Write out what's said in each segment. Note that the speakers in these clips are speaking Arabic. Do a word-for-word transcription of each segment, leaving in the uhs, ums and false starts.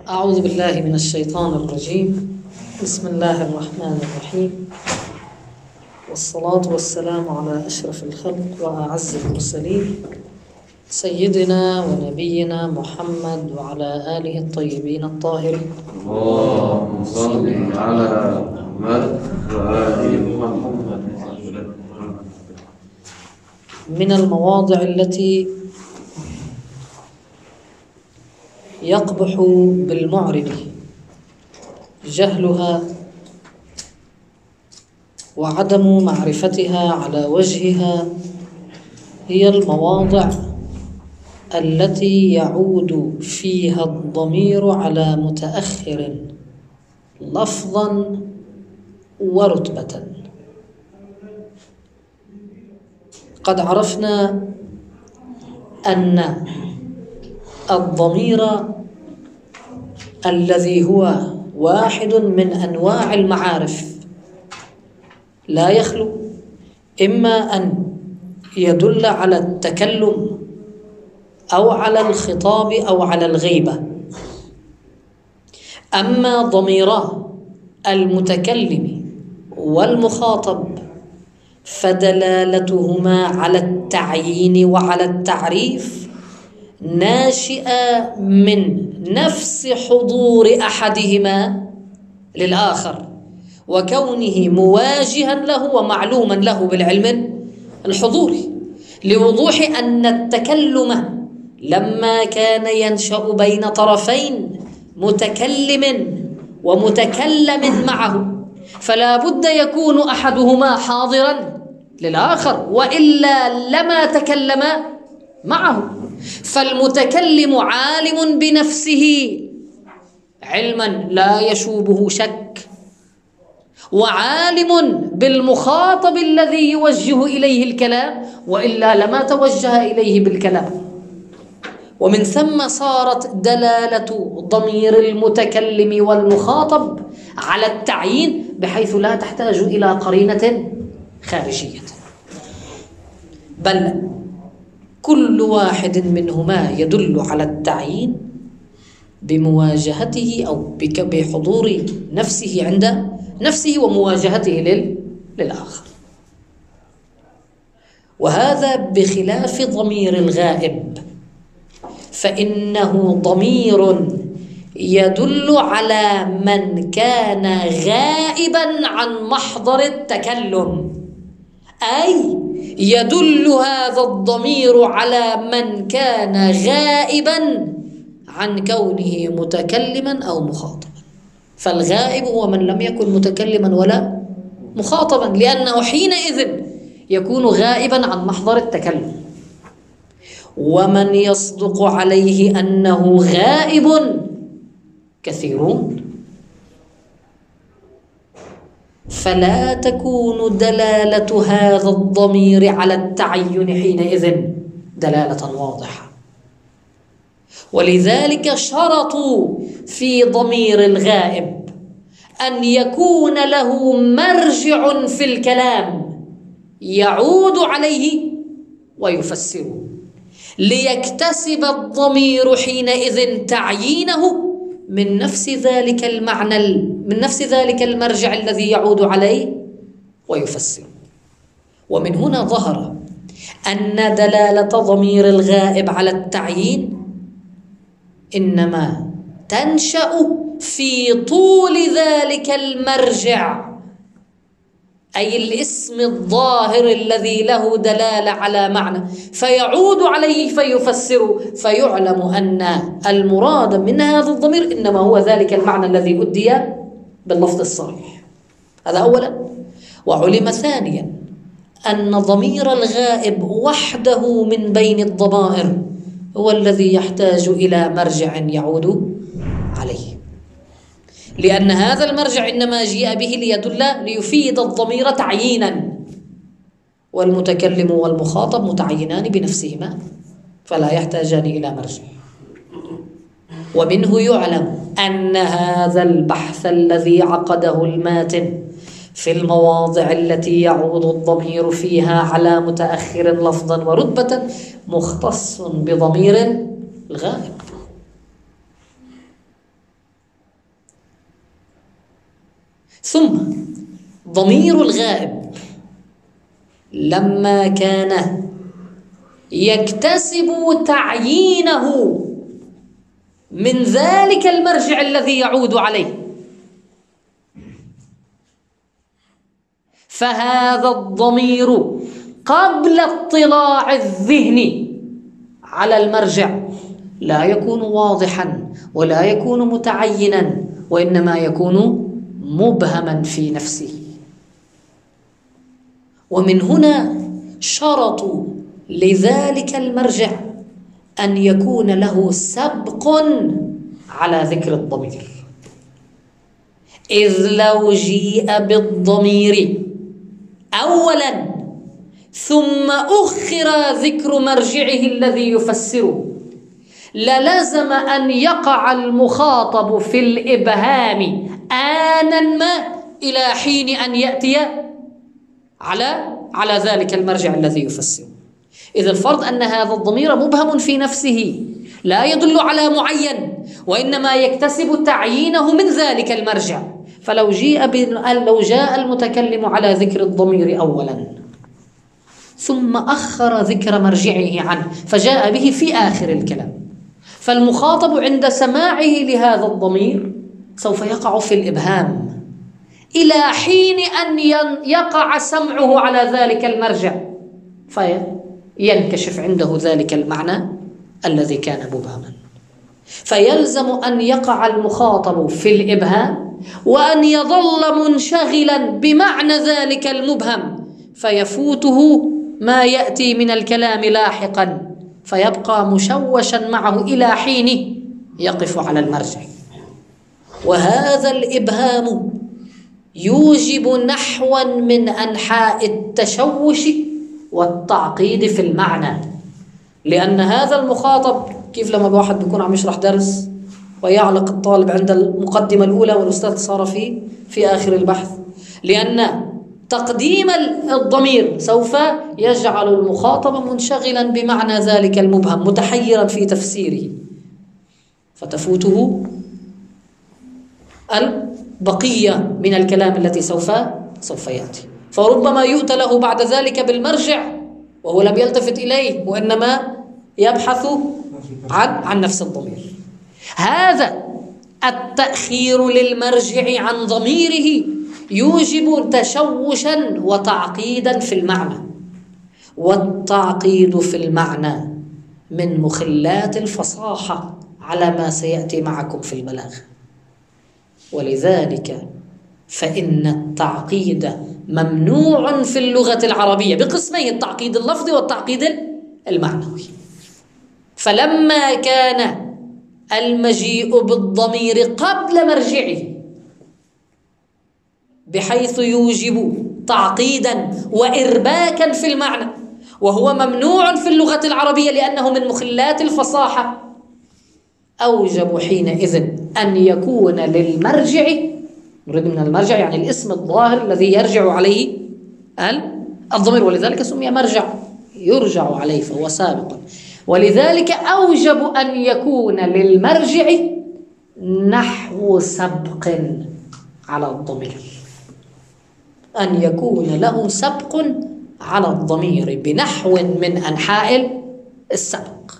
أعوذ بالله من الشيطان الرجيم. بسم الله الرحمن الرحيم، والصلاة والسلام على أشرف الخلق وأعز المرسلين سيدنا ونبينا محمد وعلى آله الطيبين الطاهرين. اللهم صل على محمد وآل محمد. من المواضع التي يقبح بالمعرب جهلها وعدم معرفتها على وجهها هي المواضع التي يعود فيها الضمير على متأخر لفظا ورتبة. قد عرفنا أن الضمير الذي هو واحد من أنواع المعارف لا يخلو إما أن يدل على التكلم أو على الخطاب أو على الغيبة. أما ضميرا المتكلم والمخاطب فدلالتهما على التعيين وعلى التعريف ناشئة من نفس حضور أحدهما للآخر وكونه مواجها له ومعلوما له بالعلم الحضوري، لوضوح أن التكلم لما كان ينشأ بين طرفين متكلم ومتكلم معه فلا بد يكون أحدهما حاضرا للآخر وإلا لما تكلم معه. فالمتكلم عالم بنفسه علما لا يشوبه شك، وعالم بالمخاطب الذي يوجه إليه الكلام وإلا لما توجه إليه بالكلام. ومن ثم صارت دلالة ضمير المتكلم والمخاطب على التعيين بحيث لا تحتاج إلى قرينة خارجية، بل كل واحد منهما يدل على التعيين بمواجهته أو بحضور نفسه عند نفسه ومواجهته للآخر. وهذا بخلاف ضمير الغائب، فإنه ضمير يدل على من كان غائبا عن محضر التكلم، أي يدل هذا الضمير على من كان غائبا عن كونه متكلما أو مخاطبا. فالغائب هو من لم يكن متكلما ولا مخاطبا، لأنه حينئذ يكون غائبا عن محضر التكلم. ومن يصدق عليه أنه غائب كثيرون، فلا تكون دلالة هذا الضمير على التعين حينئذ دلالة واضحة. ولذلك شرطوا في ضمير الغائب أن يكون له مرجع في الكلام يعود عليه ويفسره، ليكتسب الضمير حينئذ تعيينه من نفس ذلك المعنى من نفس ذلك المرجع الذي يعود عليه ويفسره. ومن هنا ظهر أن دلالة ضمير الغائب على التعيين إنما تنشأ في طول ذلك المرجع، أي الاسم الظاهر الذي له دلالة على معنى فيعود عليه فيفسره، فيعلم أن المراد من هذا الضمير إنما هو ذلك المعنى الذي أدي باللفظ الصريح. هذا أولا. وعلم ثانيا أن ضمير الغائب وحده من بين الضمائر هو الذي يحتاج إلى مرجع يعود عليه، لأن هذا المرجع إنما جاء به ليدل ليفيد الضمير تعيينا، والمتكلم والمخاطب متعينان بنفسهما فلا يحتاجان إلى مرجع. ومنه يعلم أن هذا البحث الذي عقده الماتن في المواضع التي يعود الضمير فيها على متأخر لفظا ورتبة مختص بضمير الغائب. ثم ضمير الغائب لما كان يكتسب تعيينه من ذلك المرجع الذي يعود عليه، فهذا الضمير قبل اطلاع الذهن على المرجع لا يكون واضحا ولا يكون متعينا، وإنما يكون مبهما في نفسه. ومن هنا شرطوا لذلك المرجع أن يكون له سبق على ذكر الضمير، إذ لو جيء بالضمير أولا ثم أخر ذكر مرجعه الذي يفسره للزم أن يقع المخاطب في الإبهام آنا ما إلى حين أن يأتي على على ذلك المرجع الذي يفسره. إذا الفرض أن هذا الضمير مبهم في نفسه لا يدل على معين، وإنما يكتسب تعيينه من ذلك المرجع. فلو جيء لو جاء المتكلم على ذكر الضمير أولا ثم أخر ذكر مرجعه عنه فجاء به في آخر الكلام، فالمخاطب عند سماعه لهذا الضمير سوف يقع في الإبهام إلى حين أن يقع سمعه على ذلك المرجع فينكشف عنده ذلك المعنى الذي كان مبهما. فيلزم أن يقع المخاطب في الإبهام وأن يظل منشغلا بمعنى ذلك المبهم فيفوته ما يأتي من الكلام لاحقا، فيبقى مشوشا معه إلى حين يقف على المرجع. وهذا الإبهام يوجب نحوا من أنحاء التشوش والتعقيد في المعنى، لأن هذا المخاطب كيف لما واحد بيكون عم يشرح درس ويعلق الطالب عند المقدمة الأولى والأستاذ صار في في آخر البحث، لأن تقديم الضمير سوف يجعل المخاطب منشغلا بمعنى ذلك المبهم متحيرا في تفسيره، فتفوته البقية من الكلام التي سوف سوف يأتي. فربما يؤتى له بعد ذلك بالمرجع وهو لم يلتفت إليه وإنما يبحث عن عن نفس الضمير. هذا التأخير للمرجع عن ضميره يوجب تشوشا وتعقيدا في المعنى، والتعقيد في المعنى من مخلات الفصاحة على ما سيأتي معكم في البلاغة. ولذلك فإن التعقيد ممنوع في اللغة العربية بقسمين: التعقيد اللفظي والتعقيد المعنوي. فلما كان المجيء بالضمير قبل مرجعه بحيث يوجب تعقيدا وإرباكا في المعنى، وهو ممنوع في اللغة العربية لأنه من مخلات الفصاحة، أوجب حينئذ أن يكون للمرجع، نريد من المرجع يعني الاسم الظاهر الذي يرجع عليه الضمير، ولذلك سمي مرجع، يرجع عليه فهو سابق. ولذلك أوجب أن يكون للمرجع نحو سبق على الضمير، أن يكون له سبق على الضمير بنحو من أنحاء السبق.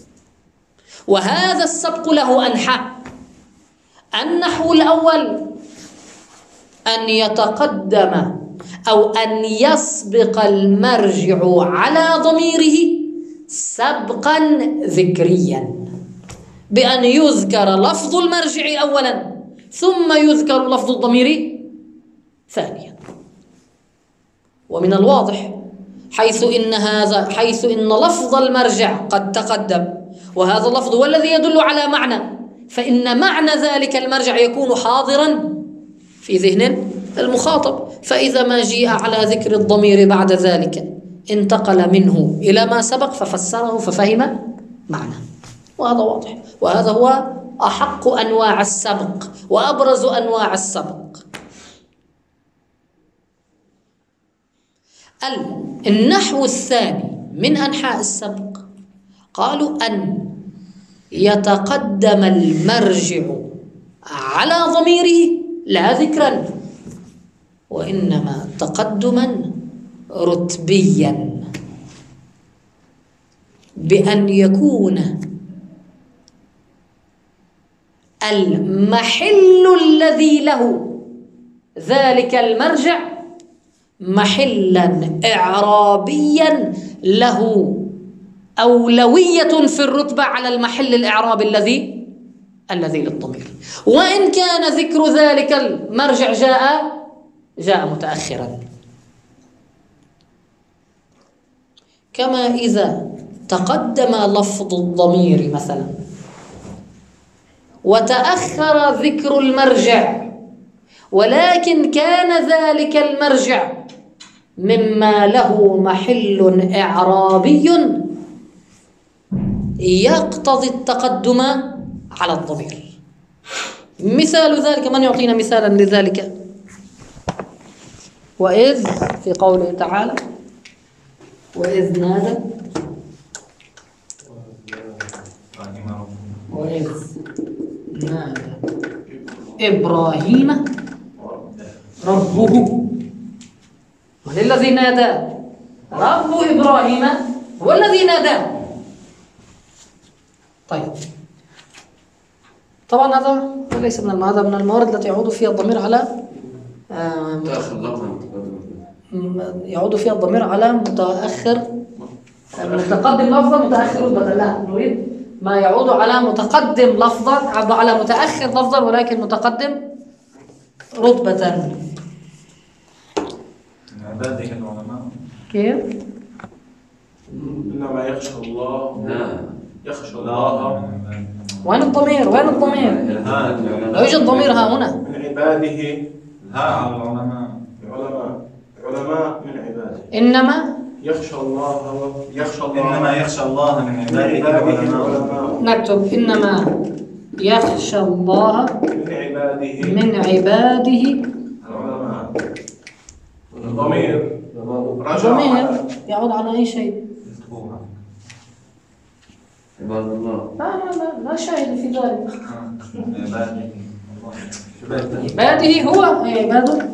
وهذا السبق له أنحاء: النحو الأول أن يتقدم أو أن يسبق المرجع على ضميره سبقا ذكريا، بأن يذكر لفظ المرجع أولا ثم يذكر لفظ الضمير ثانيا. ومن الواضح حيث إن هذا حيث إن لفظ المرجع قد تقدم وهذا اللفظ هو الذي يدل على معنى، فإن معنى ذلك المرجع يكون حاضرا في ذهن المخاطب، فإذا ما جيء على ذكر الضمير بعد ذلك انتقل منه إلى ما سبق ففسره ففهم معنى. وهذا واضح، وهذا هو أحق أنواع السبق وأبرز أنواع السبق. النحو الثاني من أنحاء السبق قالوا أن يتقدم المرجع على ضميره لا ذكرا وإنما تقدما رتبيا، بأن يكون المحل الذي له ذلك المرجع محلا إعرابيا له أولوية في الرتبة على المحل الإعرابي الذي الذي للضمير، وإن كان ذكر ذلك المرجع جاء جاء متأخرا. كما إذا تقدم لفظ الضمير مثلا وتأخر ذكر المرجع، ولكن كان ذلك المرجع مما له محل إعرابي يقتضي التقدم على الضمير. مثال ذلك، من يعطينا مثالا لذلك؟ وإذ في قوله تعالى وإذ نادى وإذ نادى إبراهيم ربه. من الذي نادى؟ رب إبراهيم هو الذي نادى. طيب، طبعا هذا ليس من هذا من الموارد التي يعود فيها الضمير على يعود فيها الضمير على متأخر متقدم لفظا متأخر رتبة. لا، نريد ما يعود على متقدم لفظا على متأخر لفظا ولكن متقدم رتبة. من عباده العلماء. كيف؟ إنما يخشى الله. يخشى الله. وين الضمير؟ وين الضمير؟ لا يوجد ضمير ها هنا. من عباده. ها على العلماء. العلماء علماء من عباده. إنما يخشى الله يخشى الله. إنما يخشى الله من عباده العلماء. نكتب إنما يخشى الله من عباده من عباده العلماء. الضمير ضمير يعود على أي شيء؟ عباد الله. لا لا لا لا شيء في ذلك. عباده عباده هو عباده.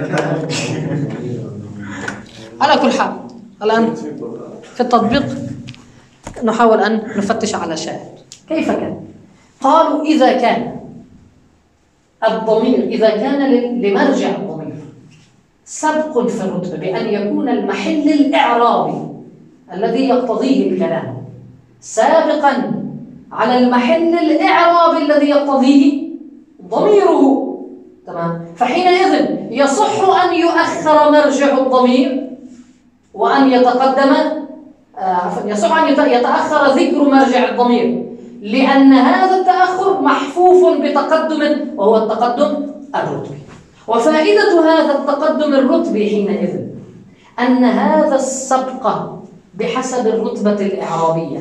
على كل حال الآن في التطبيق نحاول أن نفتش على شاهد. كيف كان؟ قالوا إذا كان الضمير إذا كان لمرجع الضمير سبق في الرتبة بأن يكون المحل الإعرابي الذي يقتضيه الكلام سابقا على المحل الإعرابي الذي يقتضيه ضميره، تمام؟ فحينئذ يصح أن يؤخر مرجع الضمير وأن يتقدم عفوا يصح أن يتأخر ذكر مرجع الضمير، لأن هذا التأخر محفوف بتقدم وهو التقدم الرتبي. وفائدة هذا التقدم الرتبي حينئذ أن هذا السبق بحسب الرتبة الإعرابية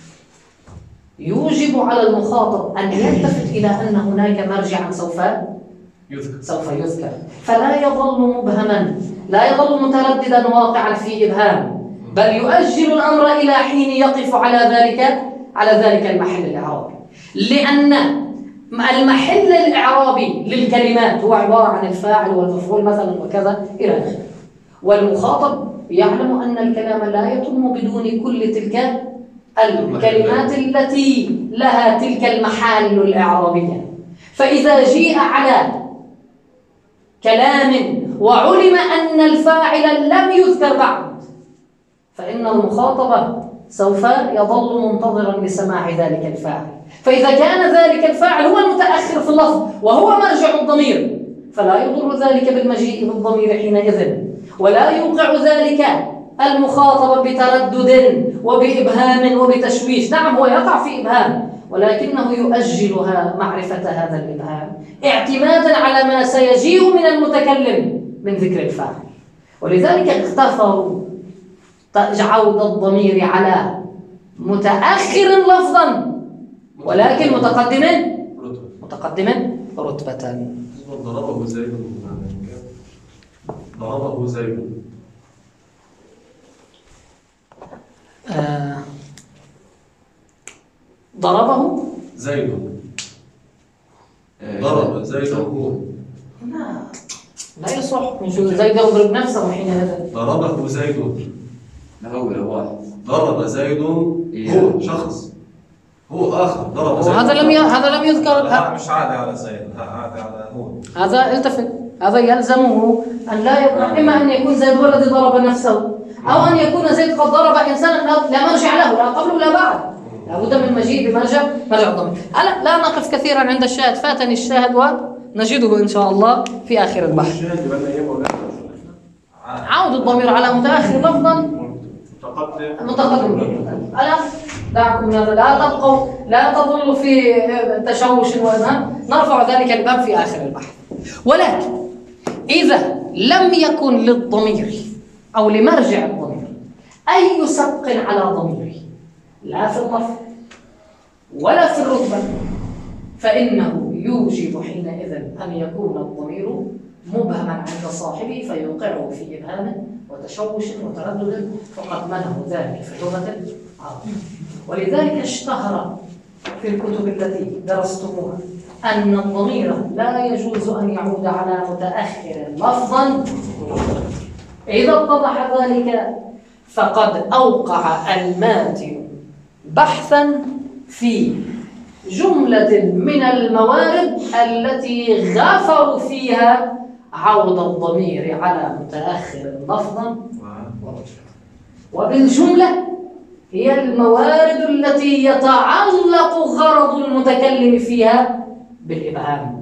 يوجب على المخاطب أن يلتفت إلى أن هناك مرجعا سوف يذكر. سوف يذكر، فلا يظل مبهما، لا يظل مترددا واقعا في إبهام، بل يؤجل الأمر إلى حين يقف على ذلك على ذلك المحل الإعرابي، لأن المحل الإعرابي للكلمات هو عبارة عن الفاعل والمفعول مثلا وكذا إلى آخره، والمخاطب يعلم أن الكلام لا يتم بدون كل تلك الكلمات التي لها تلك المحال الإعرابية. فإذا جيء على كلام وعلم أن الفاعل لم يذكر بعد فإن المخاطب سوف يظل منتظرا لسماع ذلك الفاعل. فإذا كان ذلك الفاعل هو المتأخر في اللفظ وهو مرجع الضمير فلا يضر ذلك بالمجيء بالضمير حينئذ، ولا يوقع ذلك المخاطب بتردد وبإبهام وبتشويش. نعم هو يقع في إبهام ولكنه يؤجلها معرفة هذا الإبهام اعتمادا على ما سيجيء من المتكلم من ذكر الفاعل. ولذلك اختفروا عود الضمير على متأخر لفظا ولكن متقدم متقدم رتبة. ضربه زيد. ضربه زيد. آه ضربه زيد. ضرب زيد. لا لا يصح. من شو زيد يضرب نفسه حينئذ. ضربه زيد. لا هو ولا واحد. ضرب زيد هو شخص. هو آخر ضرب زيد. وهذا لم ي... هذا لم يذكر. لا مش عادي على زيد، عادي على هو. هذا التفت، هذا يلزمه أن لا يكون إما أن يكون زيد هو الذي ضرب نفسه، أو أن يكون زيد قد ضرب إنسانا لا مرجع له، لا قبل ولا بعد. لابد من مجيء بمرجع مرجع الضمير. ألا لا نقف كثيرا عند الشاهد، فاتني الشاهد ونجده إن شاء الله في آخر البحث. عود الضمير على متأخر لفظا متقدم. ألا دعكم من هذا، لا تبقوا لا تظلوا في تشوش وإذهان، نرفع ذلك الباب في آخر البحث. ولكن إذا لم يكن للضمير أو لمرجع الضمير أي سبق على ضميره لا في اللفظ ولا في الرتبة، فإنه يوجب حينئذ أن يكون الضمير مبهما عند صاحبه فيوقعه في إبهام وتشوش وتردد، فقد منه ذلك في اللغة العربية. ولذلك اشتهر في الكتب التي درستموها أن الضمير لا يجوز أن يعود على متأخر لفظا. إذا اتضح ذلك فقد أوقع الماتن بحثا في جملة من الموارد التي غفروا فيها عود الضمير على متأخر لفظا ورجعا، وبالجملة هي الموارد التي يتعلق غرض المتكلم فيها بالإبهام.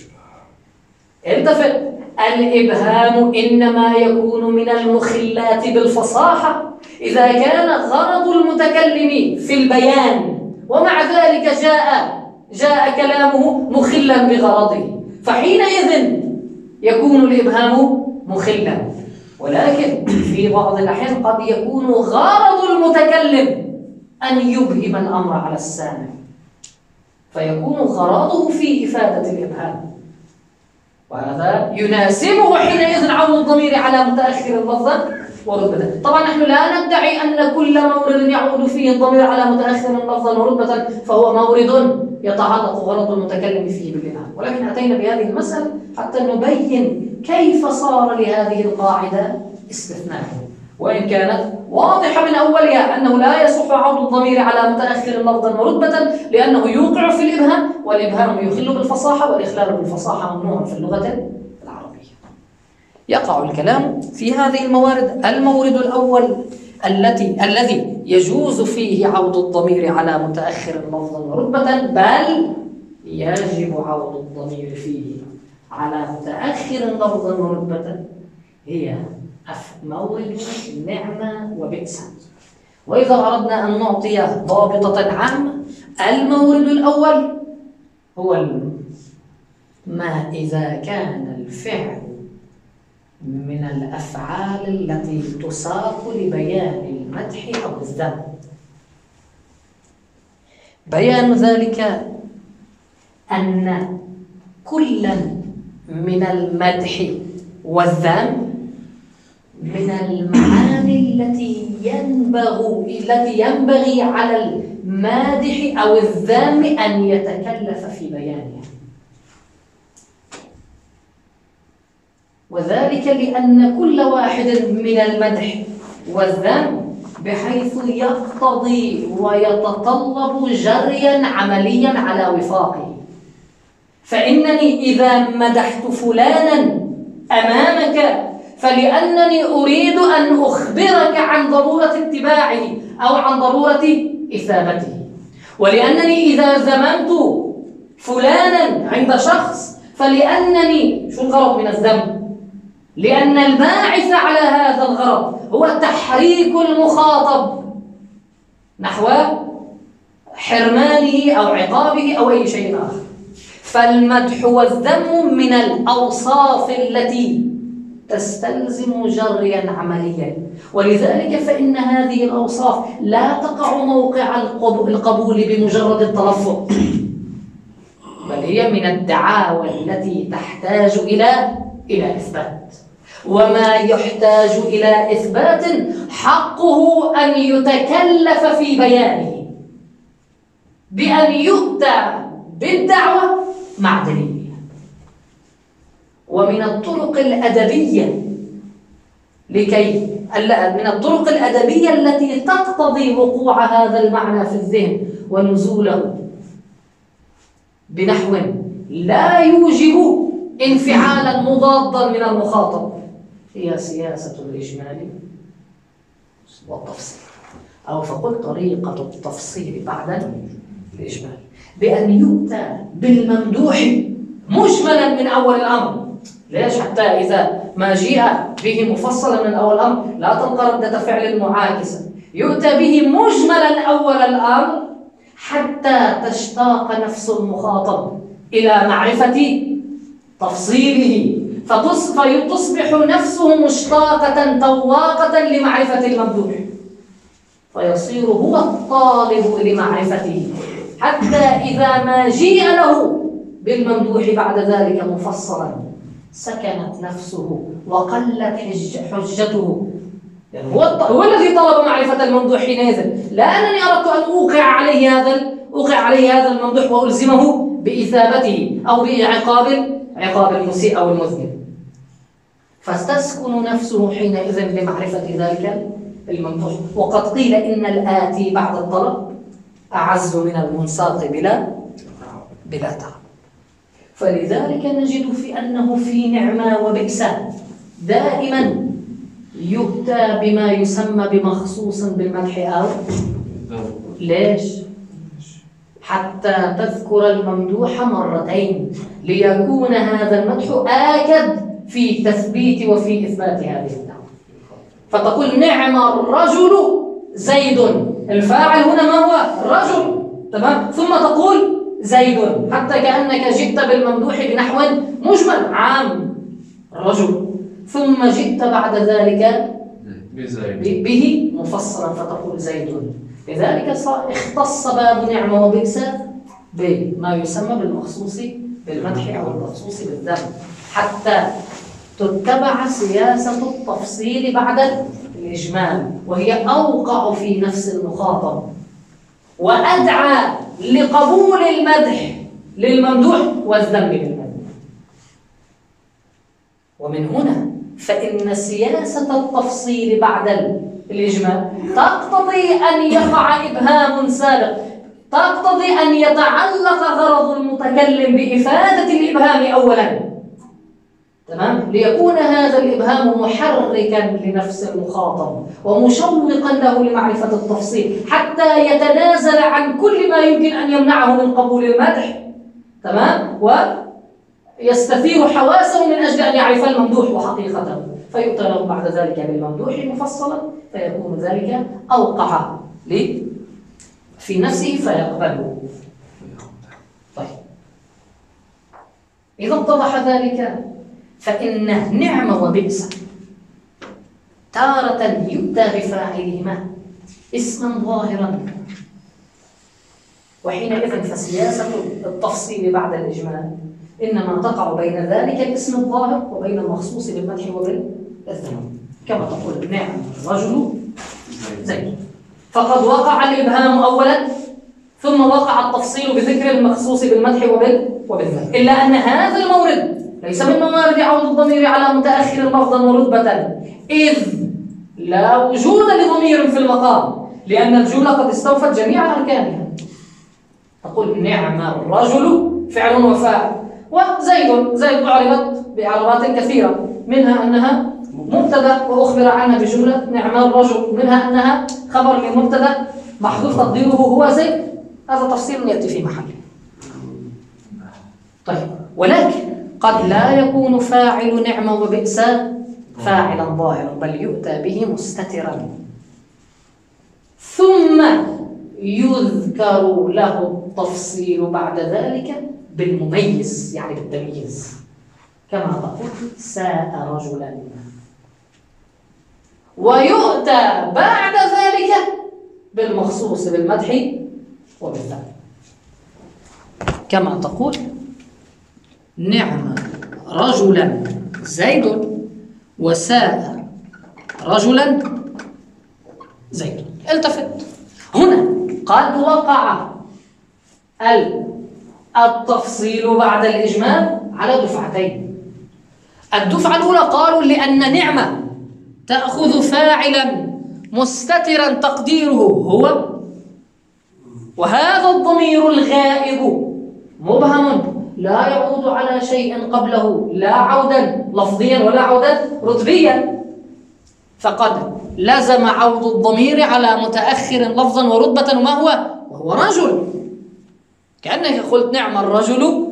التفت، الإبهام إنما يكون من المخلات بالفصاحة إذا كان غرض المتكلم في البيان ومع ذلك جاء جاء كلامه مخلا بغرضه، فحينئذ يكون الإبهام مخلا. ولكن في بعض الأحيان قد يكون غرض المتكلم أن يبهم الأمر على السامع، فيكون غرضه في إفادة الإبهام، وهذا يناسبه حينئذ عود الضمير على متأخر لفظا ورتبة. طبعا نحن لا ندعي أن كل مورد يعود فيه الضمير على متأخر لفظا ورتبة فهو مورد يتعلق غرض المتكلم فيه بالإبهام، ولكن أتينا بهذه المسألة حتى نبين كيف صار لهذه القاعدة استثناء، وإن كانت واضحة من أولها أنه لا يصح عود الضمير على متأخر لفظا ورتبة لأنه يوقع في الإبهام، والإبهام يخل بالفصاحة، والإخلال بالفصاحة ممنوع في اللغة العربية. يقع الكلام في هذه الموارد. المورد الأول التي الذي يجوز فيه عود الضمير على متأخر لفظا ورتبة، بل يجب عود الضمير فيه على متأخر لفظا ورتبة، هي مورد نعمة وبئس. وإذا أردنا أن نعطي ضابطة عامة، المورد الأول هو ما إذا كان الفعل من الأفعال التي تساق لبيان المدح أو الذم. بيان ذلك أن كلا من المدح والذم من المعاني التي ينبغي التي ينبغي على المادح أو الذام أن يتكلف في بيانها، وذلك لأن كل واحد من المدح والذم بحيث يقتضي ويتطلب جريا عمليا على وفاقه. فإنني إذا مدحت فلانا أمامك فلأنني أريد أن أخبرك عن ضرورة اتباعه أو عن ضرورة إثابته، ولأنني إذا ذممت فلانا عند شخص فلأنني شو الغرض من الذم؟ لأن الباعث على هذا الغرض هو تحريك المخاطب نحو حرمانه أو عقابه أو أي شيء آخر. فالمدح والذم من الأوصاف التي تستلزم جريا عمليا، ولذلك فإن هذه الأوصاف لا تقع موقع القبول بمجرد التلفظ، بل هي من الدعاوى التي تحتاج إلى إلى إثبات، وما يحتاج إلى إثبات حقه أن يتكلف في بيانه بأن يؤتى بالدعوة مع دليلها. ومن الطرق الأدبية لكي من الطرق الأدبية التي تقتضي وقوع هذا المعنى في الذهن ونزوله بنحو لا يوجب انفعالا مضادا من المخاطب هي سياسة الإجمال والتفصيل، أو فقل طريقة التفصيل بعد الإجمال، بأن يؤتى بالممدوح مجملا من أول الأمر. ليش؟ حتى إذا ما جيء به مفصلا من أول الأمر لا تلقى ردة فعل معاكسة، يؤتى به مجملا أول الأمر حتى تشتاق نفس المخاطب إلى معرفة تفصيله، فتصبح نفسه مشتاقة تواقة لمعرفة الممدوح، فيصير هو الطالب لمعرفته، حتى إذا ما جيء له بالممدوح بعد ذلك مفصلا سكنت نفسه وقلت حج حجته، يعني هو, هو الذي طلب معرفة الممدوح حينئذ، لا أنني أردت أن أوقع عليه هذا أوقع عليه هذا الممدوح وألزمه بإثابته أو بعقاب عقاب المسيء أو المذنب، فتسكن نفسه حينئذ لمعرفة ذلك الممدوح. وقد قيل إن الآتي بعد الطلب أعز من المنساق بلا بلا تعب. فلذلك نجد في أنه في نعمة وبئس دائما يؤتى بما يسمى بمخصوص بالمدح أو ليش؟ حتى تذكر الممدوح مرتين ليكون هذا المدح آكد في تثبيت وفي إثبات هذه الدعوة. فتقول نعم الرجل زيد، الفاعل هنا ما هو؟ الرجل، تمام؟ ثم تقول زيد، حتى كأنك جئت بالممدوح بنحو مجمل عام الرجل، ثم جئت بعد ذلك به مفصلا فتقول زيد. لذلك اختص باب نعمة وبئس بما يسمى بالمخصوص بالمدح أو المخصوص بالذم، حتى تتبع سياسة التفصيل بعد الإجمال، وهي أوقع في نفس المخاطب وأدعى لقبول المدح للممدوح والذم للممدوح. ومن هنا فإن سياسة التفصيل بعد الإجمال تقتضي أن يقع إبهام سابق، تقتضي أن يتعلق غرض المتكلم بإفادة الإبهام أولا، تمام؟ ليكون هذا الإبهام محركا لنفس المخاطب ومشوقا له لمعرفة التفصيل، حتى يتنازل عن كل ما يمكن أن يمنعه من قبول المدح، تمام؟ ويستثير حواسه من أجل أن يعرف الممدوح وحقيقته، فيؤتى له بعد ذلك بالممدوح مفصلا، فيكون ذلك أوقع لي في نفسه فيقبله. طيب، إذا اتضح ذلك فإن نعم وبئس تارة يؤتى بفاعلهما اسما ظاهرا، وحينئذ فسياسة التفصيل بعد الإجمال إنما تقع بين ذلك الاسم الظاهر وبين المخصوص بالمدح وبالذم، كما تقول نعم الرجل زيد، فقد وقع الإبهام أولا ثم وقع التفصيل بذكر المخصوص بالمدح وبالذم، إلا أن هذا المورد ليس من موارد عود الضمير على متأخر لفظا ورتبة، إذ لا وجود لضمير في المقام، لأن الجملة قد استوفت جميع أركانها. تقول نعم الرجل فعل وفاعل، وزيد زيد أعربت بإعرابات كثيرة، منها أنها مبتدأ وأخبر عنها بجملة نعم الرجل، منها أنها خبر لمبتدأ محذوف تقديره هو زيد، هذا تفصيل يأتي في محله. طيب، ولكن قد لا يكون فاعل نعمة وبئس فاعلا ظاهرا، بل يؤتى به مستترا، ثم يذكر له التفصيل بعد ذلك بالمميز، يعني بالتمييز، كما تقول ساء رجلا، ويؤتى بعد ذلك بالمخصوص بالمدح وبالذم، كما تقول نعم رجلا زيد وساء رجلا زيد. التفت هنا، قد وقع التفصيل بعد الإجمال على دفعتين، الدفعة الأولى قالوا لأن نعمة تأخذ فاعلا مستترا تقديره هو، وهذا الضمير الغائب مبهم لا يعود على شيء قبله لا عودا لفظيا ولا عودا رتبيا، فقد لزم عود الضمير على متأخر لفظا ورتبة، وما هو؟ وهو رجل. كأنك قلت نعم الرجل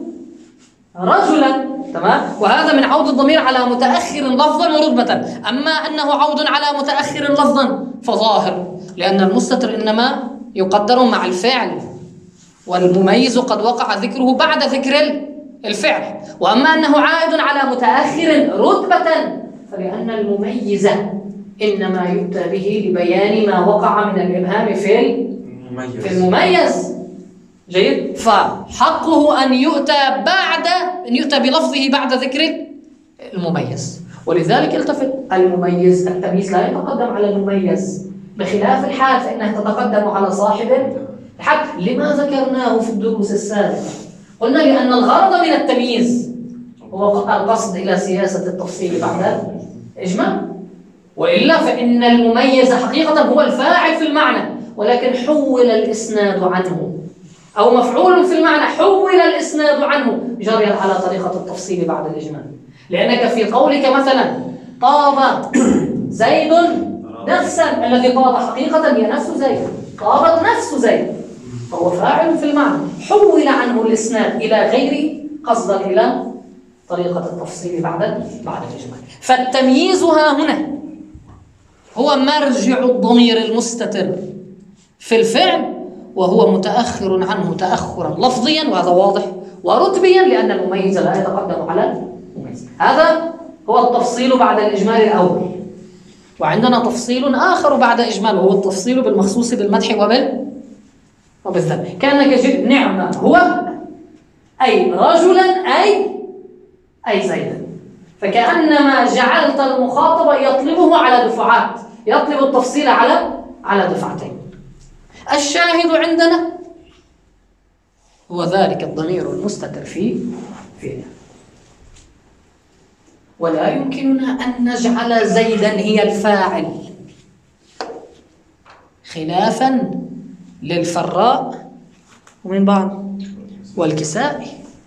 رجلا، تمام؟ وهذا من عود الضمير على متأخر لفظا ورتبة. أما أنه عود على متأخر لفظا فظاهر، لأن المستتر إنما يقدر مع الفعل، والمميز قد وقع ذكره بعد ذكر الفعل. وأما أنه عائد على متأخر رتبة فلأن المميز إنما يؤتى به لبيان ما وقع من الإبهام في في المميز. جيد. فحقه أن يؤتى بعد أن يؤتى بلفظه بعد ذكر المميز. ولذلك التفت المميز التمييز لا يتقدم على المميز، بخلاف الحال فإنها تتقدم على صاحب الحق. لما ذكرناه في الدروس السابقة؟ قلنا لأن الغرض من التمييز هو القصد إلى سياسة التفصيل بعد الإجمال، وإلا فإن المميز حقيقة هو الفاعل في المعنى، ولكن حول الإسناد عنه، أو مفعول في المعنى حول الإسناد عنه جريا على طريقة التفصيل بعد الإجمال. لأنك في قولك مثلا طاب زيد نفسا، الذي طاب حقيقة هي نفس زيد، طابت نفس زيد، فهو فاعل في المعنى حول عنه الإسناد إلى غير قصدا إلى طريقة التفصيل بعد بعد الإجمال. فالتمييز ها هنا هو مرجع الضمير المستتر في الفعل، وهو متأخر عنه تأخرا لفظيا، وهذا واضح، ورتبيا لأن المميز لا يتقدم على المميز. هذا هو التفصيل بعد الإجمال الأول. وعندنا تفصيل آخر بعد إجمال، وهو التفصيل بالمخصوص بالمدح وبال وبالذم. كأنك جئت نعمة هو أي رجلا أي أي زيدا، فكأنما جعلت المخاطب يطلبه على دفعات، يطلب التفصيل على على دفعتين. الشاهد عندنا هو ذلك الضمير المستتر في فيه. ولا يمكننا أن نجعل زيدا هي الفاعل، خلافا للفراء ومن بعد والكسائي.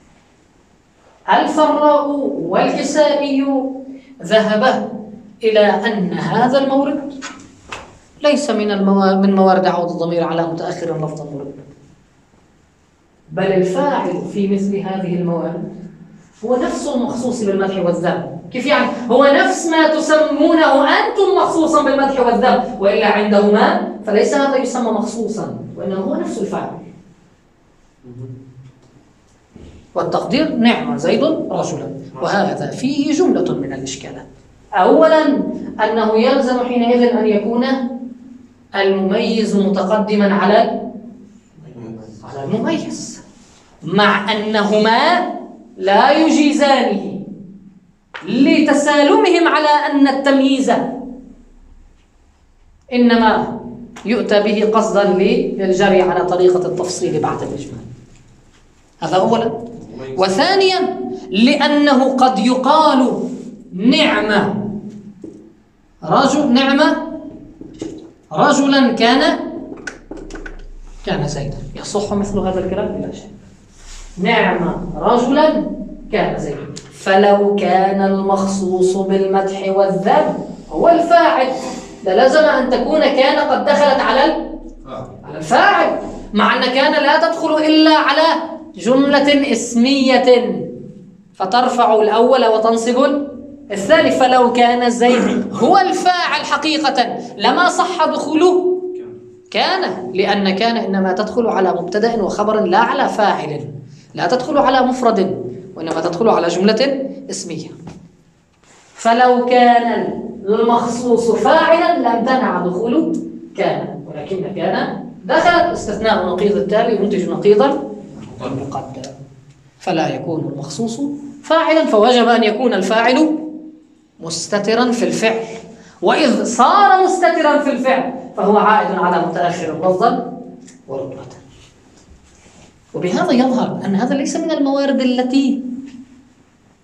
الفراء والكسائي ذهبا إلى أن هذا المورد ليس من المو... من موارد عود الضمير على متأخر لفظا مرتبا، بل الفاعل في مثل هذه الموارد هو نفس المخصوص بالمدح والذم. كيف يعني؟ هو نفس ما تسمونه أنتم مخصوصا بالمدح والذم، وإلا عندهما فليس هذا يسمى مخصوصا، وإنما هو نفس الفاعل. والتقدير نعم زيد رجلا، وهذا فيه جملة من الإشكالات. أولا أنه يلزم حينئذ أن يكون المميز متقدما على على المميز، مع أنهما لا يجيزانه لتسالمهم على أن التمييز إنما يؤتى به قصدا للجري على طريقة التفصيل بعد الإجمال. هذا أولا. وثانيا لأنه قد يقال نعمة رجل نعمة رجلا كان كان زيدا، يصح مثل هذا الكلام بلا شك. نعمة رجلا كان زيدا، فلو كان المخصوص بالمدح والذم هو الفاعل للزم أن تكون كان قد دخلت على على الفاعل، مع أن كان لا تدخل إلا على جملة اسمية فترفع الأول وتنصب الثاني. فلو كان زيد هو الفاعل حقيقة لما صح دخوله كان، لأن كان إنما تدخل على مبتدأ وخبر لا على فاعل، لا تدخل على مفرد وإنما تدخل على جملة اسمية. فلو كان المخصوص فاعلا لم تنع دخول كان، ولكن كان دخلت استثناء نقيض التالي ينتج نقيضا المقدر، فلا يكون المخصوص فاعلا، فوجب أن يكون الفاعل مستترا في الفعل. وإذ صار مستترا في الفعل فهو عائد على متأخر لفظا ورتبة. وبهذا يظهر أن هذا ليس من الموارد التي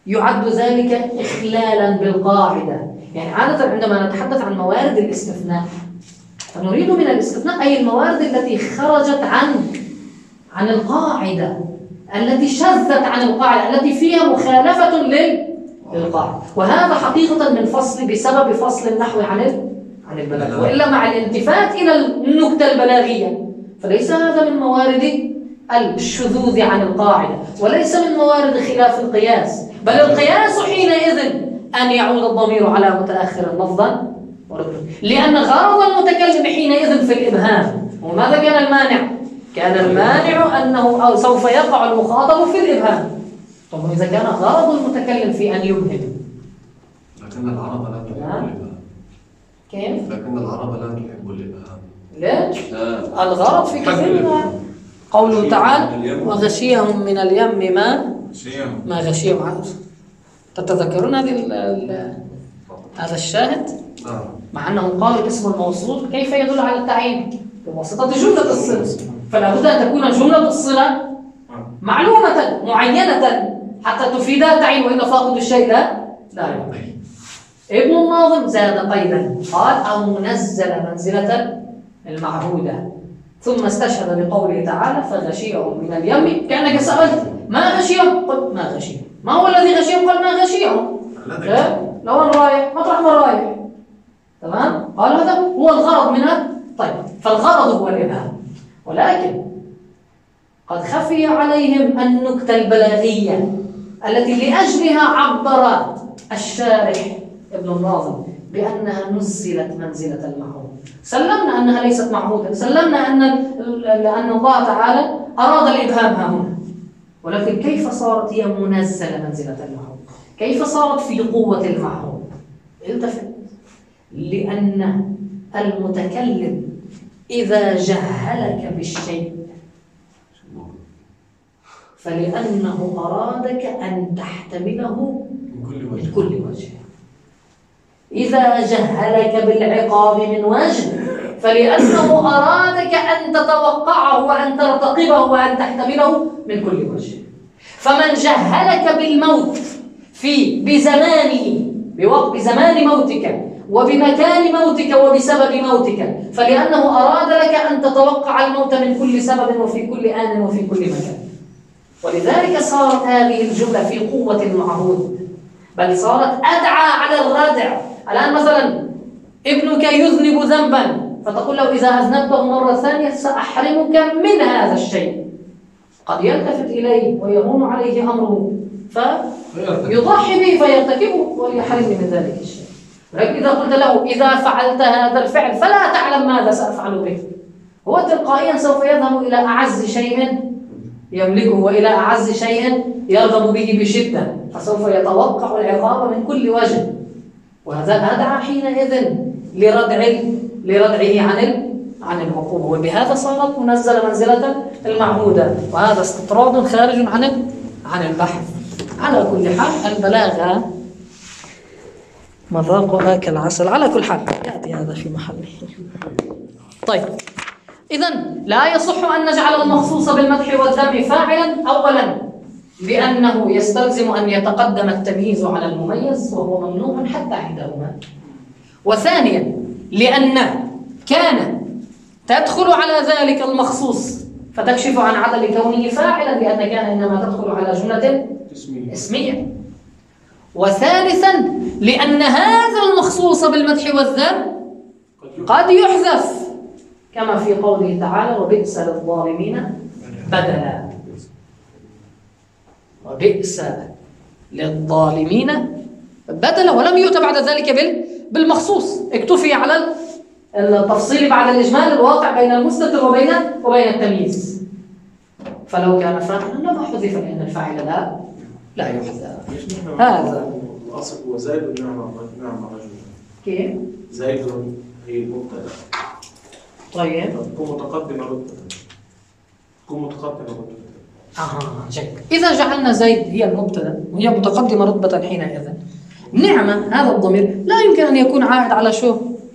يعد ذلك إخلالا بالقاعدة. يعني عادة عندما نتحدث عن موارد الاستثناء فنريد من الاستثناء أي الموارد التي خرجت عن عن القاعدة، التي شذت عن القاعدة، التي فيها مخالفة للقاعدة. وهذا حقيقة من فصل بسبب فصل النحو عن عن البلاغة، وإلا مع الالتفات إلى النكتة البلاغية فليس هذا من موارد الشذوذ عن القاعدة، وليس من موارد خلاف القياس، بل القياس حينئذ أن يعود الضمير على متأخر لفظا ورتبا، لأن غرض المتكلم حينئذ في الإبهام. وماذا كان المانع؟ كان المانع أنه أو سوف يقع المخاطب في الإبهام. طب إذا كان غرض المتكلم في أن يبهم، لكن العرب لا تحب الإبهام. كيف؟ لكن العرب لا تحب الإبهام. ليش؟ الغرض في كثير منها قوله تعالى وغشيهم من اليم ما ما غشيهم عنه. تتذكرون هذه هذا الشاهد؟ مع أنهم قالوا اسم الموصول كيف يدل على التعيين بواسطة جملة الصلة، فلا بد أن تكون جملة الصلة معلومة معينة حتى تفيد التعيين، وإلا فاقد الشيء لا لا يعطي. ابن الناظم زاد قيدا قال أو منزل منزلة المعهودة، ثم استشهد بقوله تعالى فغشيهم من اليم، كأنك سألت ما غشيهم؟ قل ما غشيهم. ما هو الذي غشيهم؟ قال ما غشيهم. لو أن رايح مطرح ما رايح. تمام؟ قال هذا هو الغرض منه. طيب فالغرض هو الإبهام، ولكن قد خفي عليهم النكتة البلاغية التي لأجلها عبر الشارح ابن الناظم بأنها نزلت منزلة المعهود. سلمنا أنها ليست معهودة، سلمنا أن لأن الله تعالى أراد الإبهام ها هنا، ولكن كيف صارت هي منزلة منزلة المعهود؟ كيف صارت في قوة المعهود؟ التفت، لأن المتكلم إذا جهلك بالشيء فلأنه أرادك أن تحتمله من كل وجه. إذا جهلك بالعقاب من وجه فلأنه أرادك أن تتوقعه وأن ترتقبه وأن تحتمله من كل وجه. فمن جهلك بالموت في بزمانه بوقت بزمان موتك وبمكان موتك وبسبب موتك فلأنه أراد لك أن تتوقع الموت من كل سبب وفي كل آن وفي كل مكان. ولذلك صارت هذه الجملة في قوة المعهود، بل صارت أدعى على الردع. الآن مثلا ابنك يذنب ذنبا فتقول له إذا أذنبته مرة ثانية سأحرمك من هذا الشيء، قد يلتفت إليه ويهون عليه أمره فيضحي به فيرتكبه ويحرمني من ذلك الشيء. لكن إذا قلت له إذا فعلت هذا الفعل فلا تعلم ماذا سأفعل به، هو تلقائيا سوف يذهب إلى أعز شيء يملكه وإلى أعز شيء يرغب به بشدة، فسوف يتوقع العقاب من كل وجه. وهذا أدعى حينئذ لردع لردعه عن عن العقوبة، وبهذا صارت منزلة منزلة المعهودة. وهذا استطراد خارج عن عن البحث. على كل حال البلاغة مذاقها كالعسل. على كل حال يأتي هذا في محله. طيب إذن لا يصح أن نجعل المخصوص بالمدح والذم فاعلا، أولا لأنه يستلزم أن يتقدم التمييز على المميز وهو ممنوع حتى عندهما، وثانيا لأن كان تدخل على ذلك المخصوص فتكشف عن عدم كونه فاعلا، لأن كان إنما تدخل على جملة اسمية، وثالثا لأن هذا المخصوص بالمدح والذم قد يحذف كما في قوله تعالى وبئس للظالمين بدلا. وبئس للظالمين بدلا، ولم يؤتى بعد ذلك بالمخصوص، اكتفي على التفصيل بعد الإجمال الواقع بين المستتر وبين وبين التمييز. فلو كان فاعلا لما حذف لأن الفاعل لا لا يحذف. هذا الأصل هو زيد نعم نعم رجل. كيف؟ زيد هي المبتدأ. طيب تكون متقدمة رتبة. تكون متقدمة رتبة. آه جيد. إذا جعلنا زيد هي المبتدأ وهي متقدمة رتبة حينئذ نعمة هذا الضمير لا يمكن أن يكون عائد على شو؟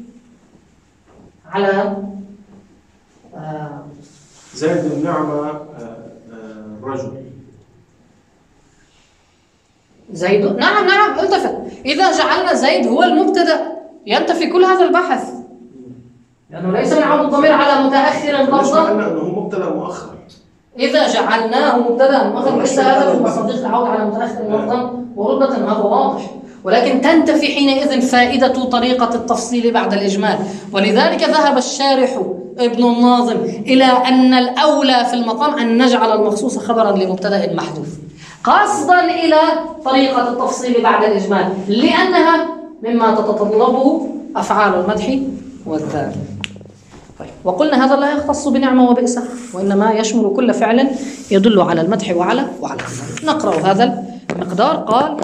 على آه زيد النعمة آه آه رجل. زيد، نعم نعم التفت، إذا جعلنا زيد هو المبتدأ ينتفي كل هذا البحث، لأنه يعني ليس من عود الضمير على متأخر لفظا. أنه مبتدأ مؤخر. إذا جعلناه مبتدأ مؤخر ليس هذا من مصادق العود على متأخر لفظا ورتبة، هذا واضح، ولكن تنتفي حينئذ فائدة طريقة التفصيل بعد الإجمال. ولذلك ذهب الشارح ابن الناظم إلى أن الأولى في المقام أن نجعل المخصوص خبرا لمبتدأ محذوف قصدا إلى طريقة التفصيل بعد الإجمال، لأنها مما تتطلبه أفعال المدح والذم. طيب، وقلنا هذا لا يختص بنعمة وبئس، وإنما يشمل كل فعل يدل على المدح وعلى وعلى الذم. نقرأ هذا المقدار. قال: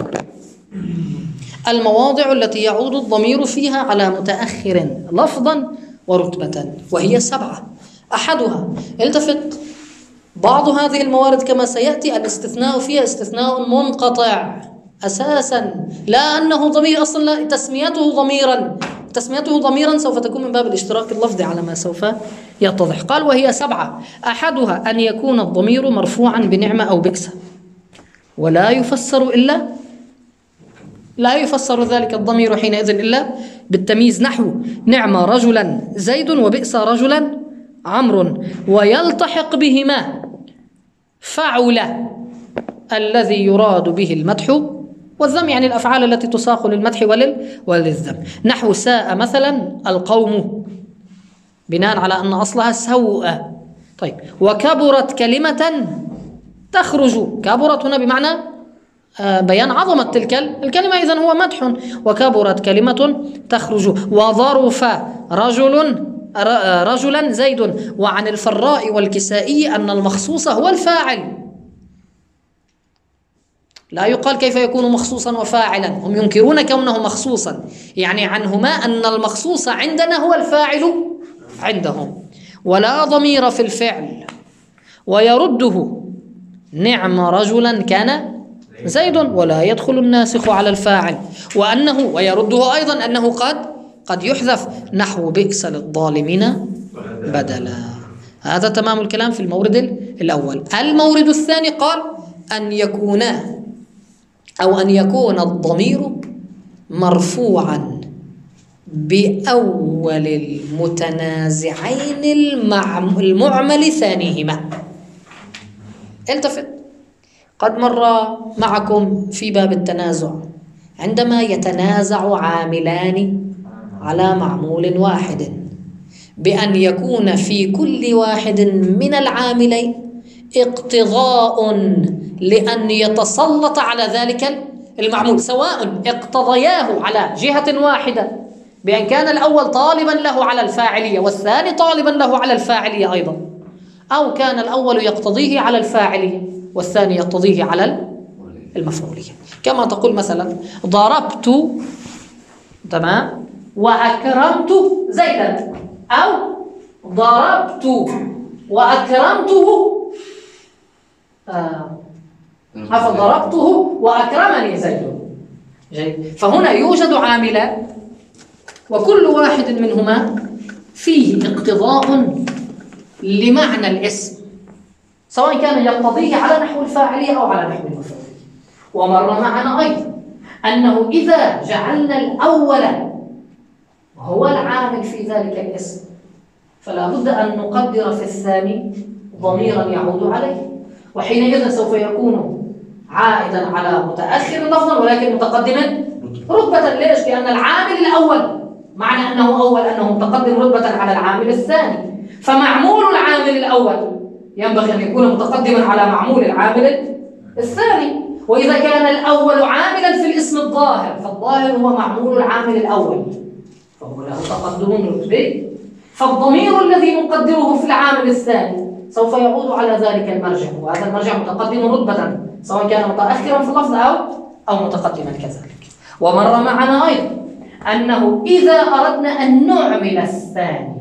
المواضع التي يعود الضمير فيها على متأخر لفظا ورتبة، وهي سبعة. أحدها، التفت، بعض هذه الموارد كما سيأتي الاستثناء فيها استثناء منقطع أساسا، لا أنه ضمير أصلا، لا، تسميته ضميرا تسميته ضميرا سوف تكون من باب الاشتراك اللفظي على ما سوف يتضح. قال: وهي سبعة. أحدها أن يكون الضمير مرفوعا بنعمة أو بئس، ولا يفسر إلا لا يفسر ذلك الضمير حينئذ إلا بالتمييز، نحو نعم رجلا زيد وبئس رجلا عمرو، ويلتحق بهما فعل الذي يراد به المدح والذم، يعني الأفعال التي تساق للمدح ولل وللذم، نحو ساء مثلا القوم، بناء على أن أصلها سوء. طيب، وكبرت كلمة تخرج، كبرت هنا بمعنى بيان عظمة تلك الكلمة، إذن هو مدح. وكبرت كلمة تخرج. وظرف رجل رجلا زيد. وعن الفراء والكسائي أن المخصوص هو الفاعل، لا يقال كيف يكون مخصوصا وفاعلا، هم ينكرون كونه مخصوصا، يعني عنهما أن المخصوص عندنا هو الفاعل عندهم. ولا ضمير في الفعل، ويرده نعم رجلا كان زيد، ولا يدخل الناسخ على الفاعل. وأنه ويرده أيضا أنه قد قد يحذف، نحو بئس للظالمين بدلا. هذا تمام الكلام في المورد الأول. المورد الثاني قال: أن يكون أو أن يكون الضمير مرفوعا بأول المتنازعين المعمل ثانيهما. التفت، قد مر معكم في باب التنازع عندما يتنازع عاملان على معمول واحد بأن يكون في كل واحد من العاملين اقتضاء لأن يتسلط على ذلك المعمول، سواء اقتضياه على جهة واحدة بأن كان الأول طالبا له على الفاعلية والثاني طالبا له على الفاعلية أيضا، أو كان الأول يقتضيه على الفاعلية والثاني يقتضيه على المفعولية. كما تقول مثلا: ضربت تمام وأكرمت زيدا، أو ضربت وأكرمته آه عفوا ضربته وأكرمني زيد. جيد. فهنا يوجد عاملان وكل واحد منهما فيه اقتضاء لمعنى الاسم، سواء كان يقتضيه على نحو الفاعلية أو على نحو المفعولية. ومر معنا أيضا أنه إذا جعلنا الأول هو العامل في ذلك الاسم فلا بد أن نقدر في الثاني ضميرا يعود عليه، وحينئذ سوف يكون عائدا على متأخر لفظا ولكن متقدما رتبة. ليش؟ لأن العامل الأول معنى أنه أول أنه متقدم رتبة على العامل الثاني، فمعمول العامل الأول ينبغي أن يكون متقدما على معمول العامل الثاني. وإذا كان الأول عاملا في الاسم الظاهر فالظاهر هو معمول العامل الأول فهو له تقدم رتبي، فالضمير الذي نقدره في العامل الثاني سوف يعود على ذلك المرجع، وهذا المرجع متقدم رتبة سواء كان متأخرا في اللفظ أو أو متقدما كذلك. ومر معنا أيضا أنه إذا أردنا أن نعمل الثاني،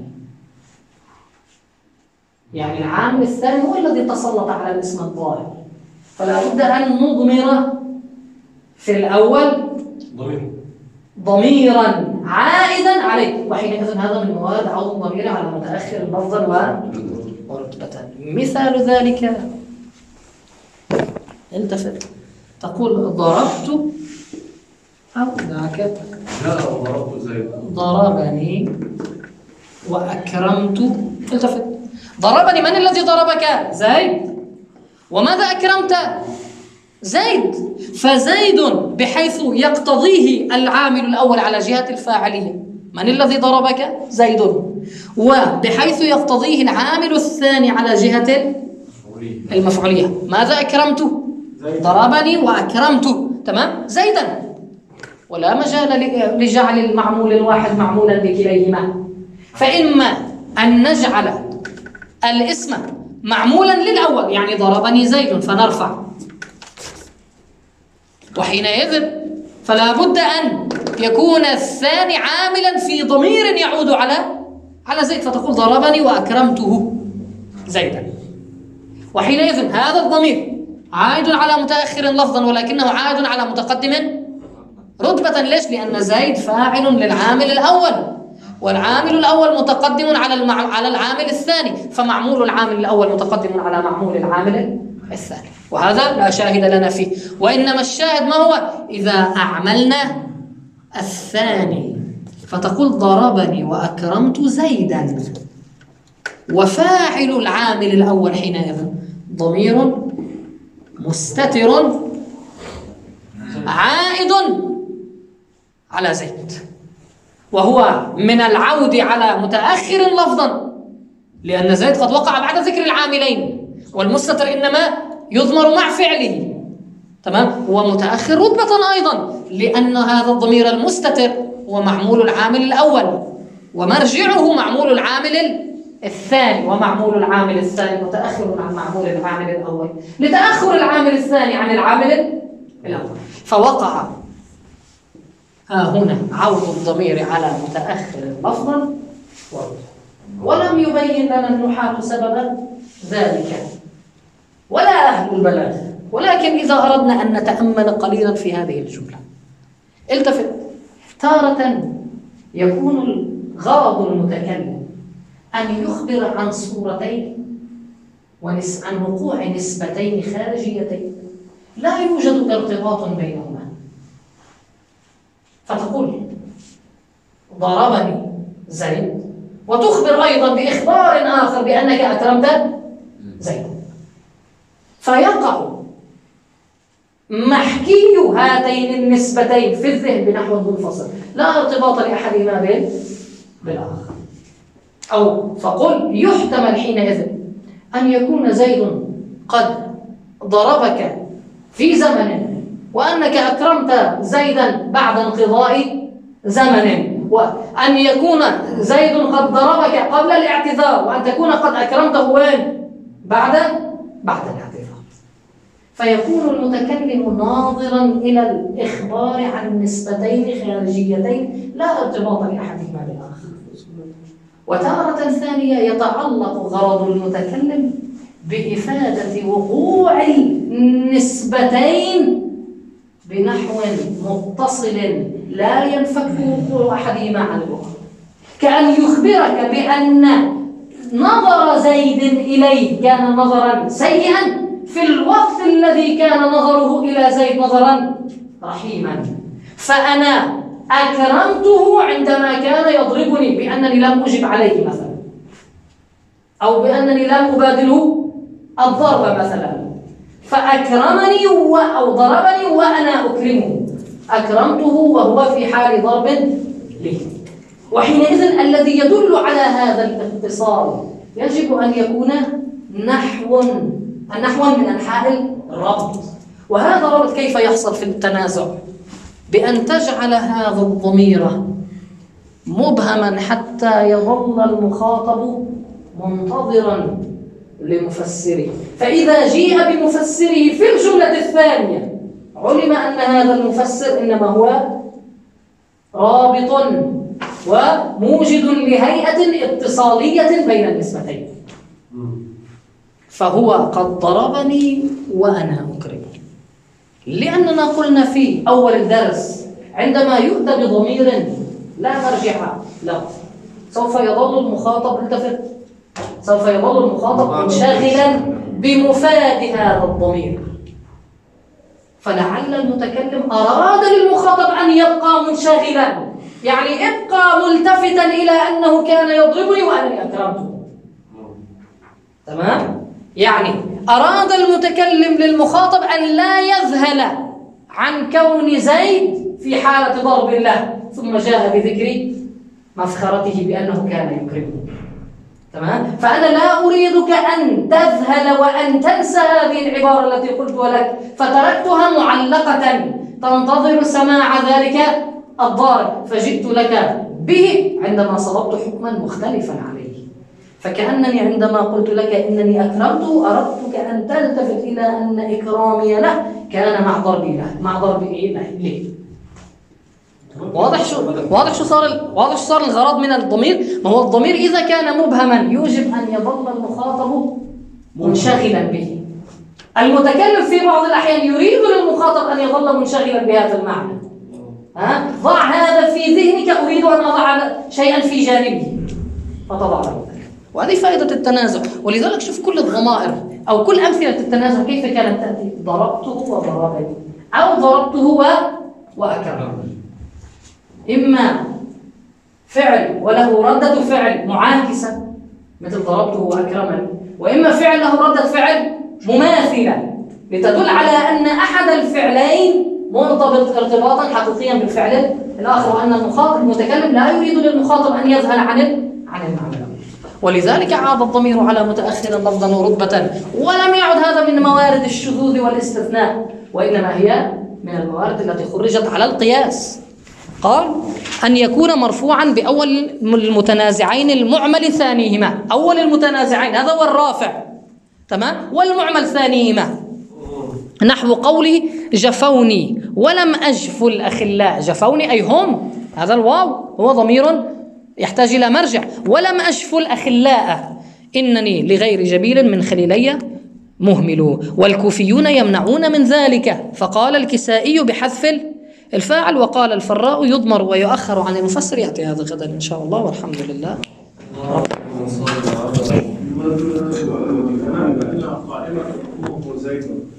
يعني العامل الثاني هو الذي تسلط على الاسم الظاهر، فلا بد أن نضمر في الأول ضمير ضميرا عائدا عليه، وحينئذ هذا من موارد عوض الضمير على متأخر لفظا ورتبة. مثال ذلك، التفت، تقول ضربت أو ذاك جاء وضربت زيد. ضربني وأكرمت. التفت، ضربني، من الذي ضربك؟ زيد. وماذا أكرمت؟ زيد. فزيد بحيث يقتضيه العامل الأول على جهة الفاعلية، من الذي ضربك؟ زيد. وبحيث يقتضيه العامل الثاني على جهة المفعولية، ماذا أكرمت؟ ضربني وأكرمت. تمام؟ زيدا. ولا مجال لجعل المعمول الواحد معمولا بكليهما، فإما أن نجعل الاسم معمولا للأول، يعني ضربني زيد فنرفع، وحينئذ فلا بد أن يكون الثاني عاملا في ضمير يعود على على زيد، فتقول ضربني وأكرمته زيدا. وحينئذ هذا الضمير عائد على متأخر لفظا، ولكنه عائد على متقدم رتبة. ليش؟ لأن زيد فاعل للعامل الأول، والعامل الأول متقدم على المع... على العامل الثاني، فمعمول العامل الأول متقدم على معمول العامل الثاني، وهذا لا شاهد لنا فيه. وإنما الشاهد ما هو؟ إذا أعملنا الثاني، فتقول ضربني وأكرمت زيدا، وفاعل العامل الأول حينئذ ضمير مستتر عائد على زيد، وهو من العود على متأخر لفظا، لأن زيد قد وقع بعد ذكر العاملين، والمستتر إنما يضمر مع فعله. تمام؟ هو متأخر رتبة أيضا، لأن هذا الضمير المستتر هو معمول العامل الأول، ومرجعه معمول العامل الثاني، ومعمول العامل الثاني متأخر عن معمول العامل الأول لتأخر العامل الثاني عن العامل الأول، فوقع ها هنا عود الضمير على متأخر لفظا ورتبة. ولم يبين لنا النحاة سبب ذلك ولا أهل البلاغ، ولكن إذا أردنا أن نتأمل قليلا في هذه الجملة، التفت. تارة يكون غرض المتكلم أن يخبر عن صورتين ونس عن وقوع نسبتين خارجيتين لا يوجد ارتباط بينهما، فتقول ضربني زيد، وتخبر أيضا بإخبار آخر بأنك أكرمت زيد، فيقع محكي هاتين النسبتين في الذهن بنحو منفصل لا ارتباط لأحدهما بالآخر. أو فقل يحتمل حينئذ أن يكون زيد قد ضربك في زمن، وأنك أكرمت زيدا بعد انقضاء زمن، وأن يكون زيد قد ضربك قبل الاعتذار، وأن تكون قد أكرمته وين؟ بعد بعد الاعتذار. فيكون المتكلم ناظرا إلى الإخبار عن نسبتين خارجيتين لا ارتباط لأحدهما بالآخر. وتارة ثانية يتعلق غرض المتكلم بإفادة وقوع النسبتين بنحو متصل لا ينفك وقوع أحدهما عن الأخر، كأن يخبرك بأن نظر زيد إليه كان نظرا سيئا في الوقت الذي كان نظره إلى زيد نظرا رحيما، فأنا أكرمته عندما كان يضربني بأنني لم أجب عليه مثلا، أو بأنني لم أبادله الضرب مثلا، فأكرمني و... أو ضربني وأنا أكرمه، أكرمته وهو في حال ضرب لي. وحينئذ الذي يدل على هذا الاتصال يجب أن يكون نحو نحو من أنحاء الربط. وهذا الربط كيف يحصل في التنازع؟ بأن تجعل هذا الضمير مبهما حتى يظل المخاطب منتظرا لمفسره، فإذا جيء بمفسره في الجملة الثانية علم أن هذا المفسر إنما هو رابط وموجد لهيئة اتصالية بين النسبتين، فهو قد ضربني وأنا أكرمه. لأننا قلنا في أول الدرس عندما يؤتى بضمير لا مرجع له سوف يظل المخاطب التفت سوف يظل المخاطب منشغلا بمفاد هذا الضمير، فلعل المتكلم أراد للمخاطب أن يبقى منشغلا، يعني ابقى ملتفتا إلى أنه كان يضربني وأنني أكرمته. تمام؟ يعني أراد المتكلم للمخاطب أن لا يذهل عن كون زيد في حالة ضرب له، ثم جاء بذكر مفخرته بأنه كان يكرمه. تمام؟ فأنا لا أريدك أن تذهل وأن تنسى هذه العبارة التي قلتها لك، فتركتها معلقة تنتظر سماع ذلك الضارب، فجئت لك به عندما صببت حكما مختلفا عليه. فكأنني عندما قلت لك إنني أكرمته أردتك أن تلتفت إلى أن إكرامي له كان مع ضربي له، مع ضربي إيه له ليه؟ واضح شو واضح شو صار ال... واضح شو صار الغرض من الضمير؟ ما هو الضمير إذا كان مبهما يوجب أن يظل المخاطب منشغلا به. المتكلم في بعض الأحيان يريد للمخاطب أن يظل منشغلا بهذا المعنى. ها؟ ضع هذا في ذهنك، أريد أن أضع شيئا في جانبه فتضع له. وهذه فائدة التنازع. ولذلك شوف كل الضمائر أو كل أمثلة التنازع كيف كانت تأتي: ضربته وضربني، أو ضربته و... وأكرمني. إما فعل وله ردة فعل معاكسة مثل ضربته وأكرمني، وإما فعل له ردة فعل مماثلة لتدل على أن أحد الفعلين مرتبط ارتباطا حقيقيا بالفعل الآخر، وأن المخاطب المتكلم لا يريد للمخاطب أن يذهل عن عن المعنى. ولذلك عاد الضمير على متأخر لفظا ورتبة، ولم يعد هذا من موارد الشذوذ والاستثناء، وإنما هي من الموارد التي خرجت على القياس. قال أن يكون مرفوعا بأول المتنازعين المعمل ثانيهما. أول المتنازعين هذا هو الرافع، تمام، والمعمل ثانيهما، نحو قوله جفوني ولم أجف الأخلاء. جفوني أي هم، هذا الواو هو ضمير يحتاج إلى مرجع. ولم أجف الأخلاء إنني لغير جبيل من خليلي مهمل. والكوفيون يمنعون من ذلك، فقال الكسائي بحذف الفاعل، وقال الفراء يضمر ويؤخر عن المفسر. يأتي هذا غدا إن شاء الله، والحمد لله. زيد